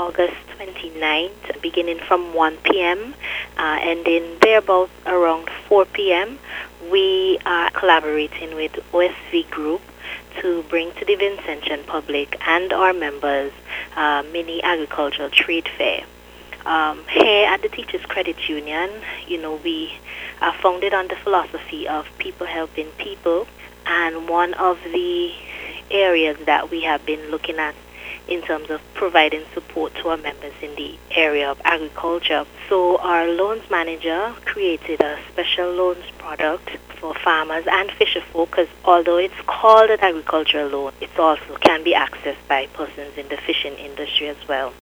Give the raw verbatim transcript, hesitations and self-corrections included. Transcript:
August twenty-ninth, beginning from one p.m., uh, ending there about around four p.m. We are collaborating with O S V Group to bring to the Vincentian public and our members uh, mini agricultural trade fair. Um, here at the Teachers Credit Union, you know, we are founded on the philosophy of people helping people, and one of the areas that we have been looking at in terms of providing support to our members in the area of agriculture. So our loans manager created a special loans product for farmers and fisherfolk, because although it's called an agricultural loan, it also can be accessed by persons in the fishing industry as well.